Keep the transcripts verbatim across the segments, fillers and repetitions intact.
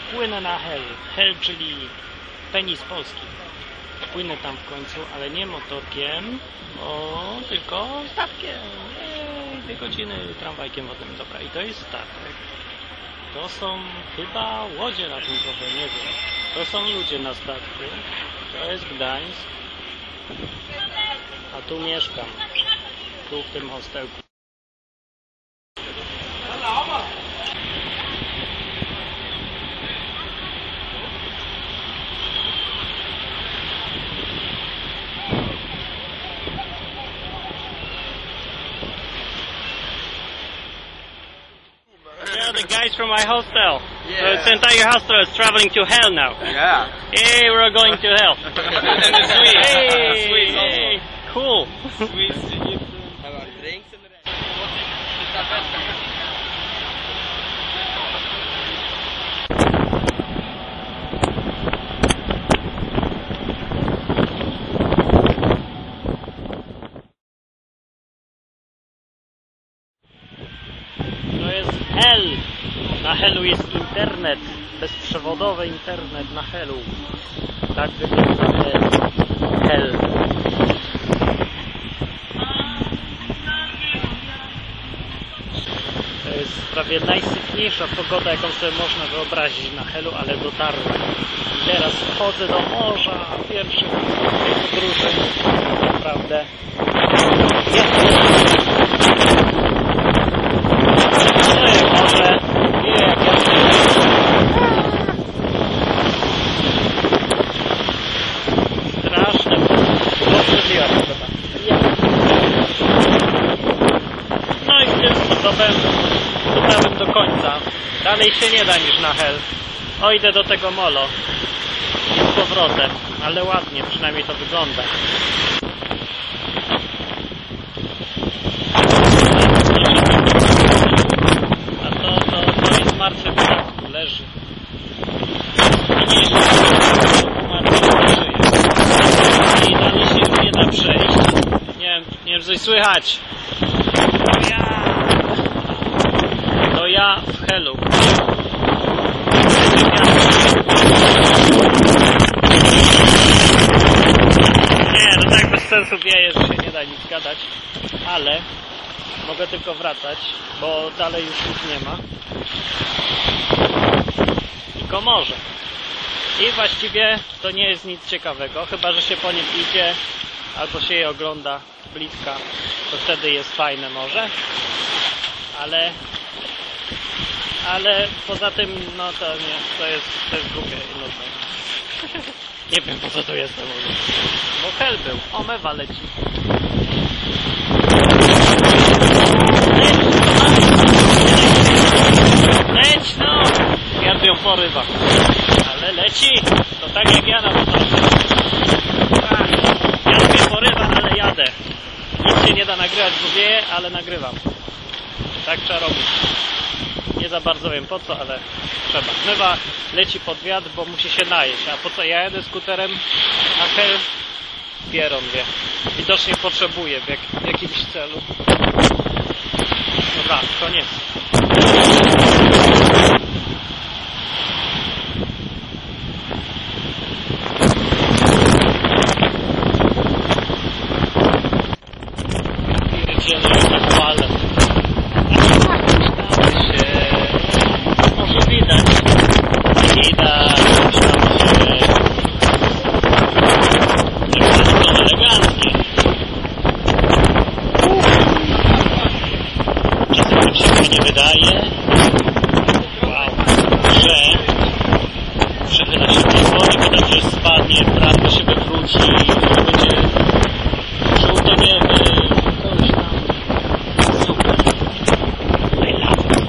płynę na Hel. Hel, czyli penis Polski. Płynę tam w końcu, ale nie motorkiem, bo tylko statkiem. Ej, dwie godziny tramwajkiem wodnym. Dobra, i to jest statek. To są chyba łodzie ratunkowe, nie wiem. To są ludzie na statku. To jest Gdańsk. A tu mieszkam. Tu w tym hostelku. They're the guys from my hostel. Yeah. So the entire hostel is traveling to hell now. Yeah. Hey, we're going to hell. And the Swedes. Hey, Swedes also. hey, cool. Swedes, Egypten. Här var det drinks eller det? To jest Hel. Na Helu jest internet. Bezprzewodowy internet na Helu. Tak wygląda Hel. Hel. To jest prawie najsypniejsza pogoda, jaką sobie można wyobrazić na Helu, ale dotarłem. I teraz wchodzę do morza. Pierwszy w podróży. Naprawdę. Może nie, jak ja straszne, obrzydliwa pogoda. No i w tym sposobem dotarłem do końca. Dalej się nie da niż na Hel. O, idę do tego molo i z powrotem, ale ładnie przynajmniej to wygląda. Martwy w środku leży. I dalej się już nie da przejść. Nie wiem, nie wiem, coś słychać. To ja. To ja w Helu. Nie, no tak bez sensu wieje, że się nie da nic gadać. Ale mogę tylko wracać, bo dalej już nic nie ma. Tylko morze. I właściwie to nie jest nic ciekawego, chyba że się po nim idzie albo się je ogląda z bliska, to wtedy jest fajne morze. Ale ale poza tym, no to nie, to jest, to jest głupie i nudne. Nie wiem, po co tu jestem. Bo Hel był. O, mewa leci. Leć no! Wiatr ją porywa. Ale leci! To tak jak ja na motorze. Wiatr mnie porywa, ale jadę. Nic się nie da nagrywać, bo wieje, ale nagrywam. Tak trzeba robić. Nie za bardzo wiem po co, ale trzeba. Mewa leci pod wiatr, bo musi się najeść. A po co ja jadę skuterem na Hel? Pieron wie. Widocznie potrzebuje w, jak, w jakimś celu. Dobra, koniec. Jedziemy na falę. Może widać. Widać. Eleganckie. Czasem się nie wydaje, wow, że przechyla się powoli, potem że spadnie, prawie się wywróci, że będzie, że utoniemy, coś tam. Super. Najlepiej.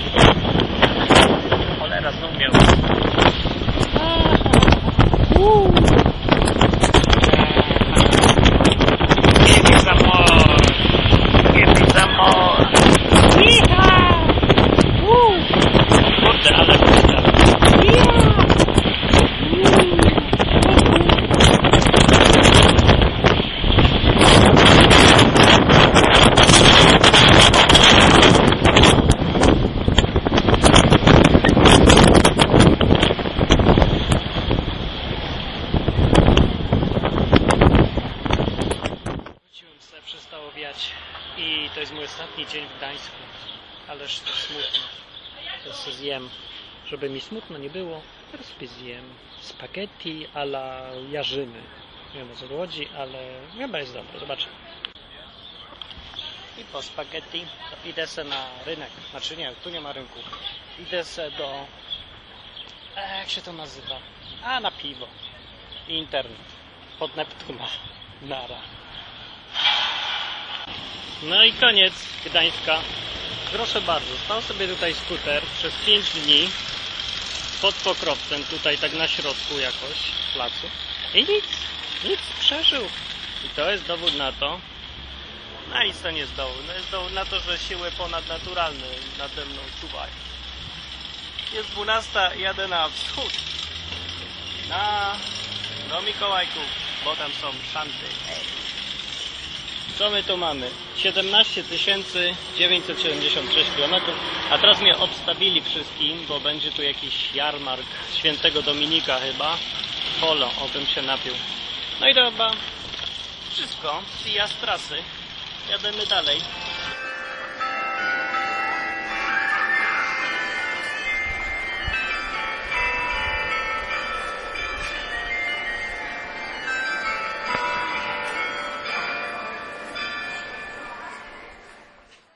Cholera, znów miał. Give me some more. Give me some more. Kurde, ale kurde. dzień w Gdańsku, ależ to smutno. Teraz sobie zjem, żeby mi smutno nie było, teraz sobie zjem spaghetti a la jarzyny. Nie wiem, o co chodzi, ale chyba jest dobre, zobaczę. I po spaghetti to idę se na rynek, znaczy nie, tu nie ma rynku. Idę se do, e, jak się to nazywa? A, na piwo i internet pod Neptuna. Nara. No i koniec Gdańska. Proszę bardzo, stał sobie tutaj skuter przez pięć dni pod Pokrowcem, tutaj tak na środku jakoś placu i nic, nic przeżył. I to jest dowód na to, no nic to nie jest dowód, no jest dowód na to, że siły ponadnaturalne nade mną czuwają. Jest dwunasta, jadę na wschód, na do Mikołajków, bo tam są szanty. Co my tu mamy? siedemnaście tysięcy dziewięćset siedemdziesiąt sześć kilometrów, a teraz mnie obstawili wszystkim, bo będzie tu jakiś jarmark Świętego Dominika chyba. Polo, obym się napił. No i to chyba wszystko. Zjazd z trasy. Jademy dalej.